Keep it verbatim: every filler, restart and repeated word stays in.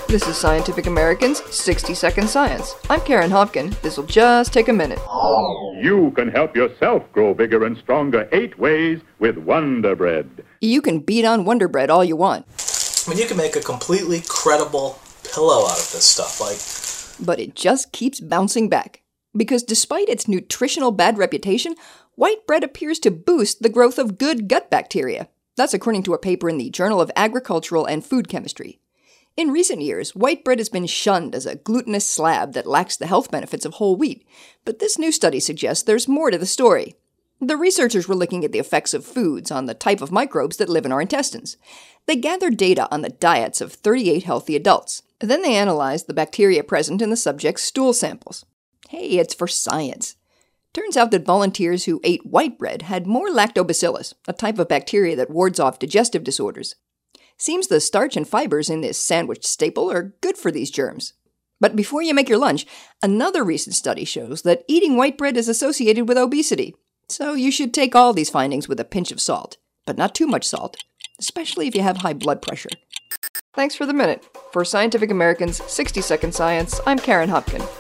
This is Scientific American's sixty second Science. I'm Karen Hopkin. This'll just take a minute. You can help yourself grow bigger and stronger eight ways with Wonder Bread. You can beat on Wonder Bread all you want. I mean, you can make a completely credible pillow out of this stuff, like... But it just keeps bouncing back. Because despite its nutritional bad reputation, white bread appears to boost the growth of good gut bacteria. That's according to a paper in the Journal of Agricultural and Food Chemistry. In recent years, white bread has been shunned as a glutinous slab that lacks the health benefits of whole wheat, but this new study suggests there's more to the story. The researchers were looking at the effects of foods on the type of microbes that live in our intestines. They gathered data on the diets of thirty-eight healthy adults. Then they analyzed the bacteria present in the subjects' stool samples. Hey, it's for science. Turns out that volunteers who ate white bread had more lactobacillus, a type of bacteria that wards off digestive disorders. Seems the starch and fibers in this sandwich staple are good for these germs. But before you make your lunch, another recent study shows that eating white bread is associated with obesity. So you should take all these findings with a pinch of salt, but not too much salt, especially if you have high blood pressure. Thanks for the minute. For Scientific American's sixty second Science, I'm Karen Hopkin.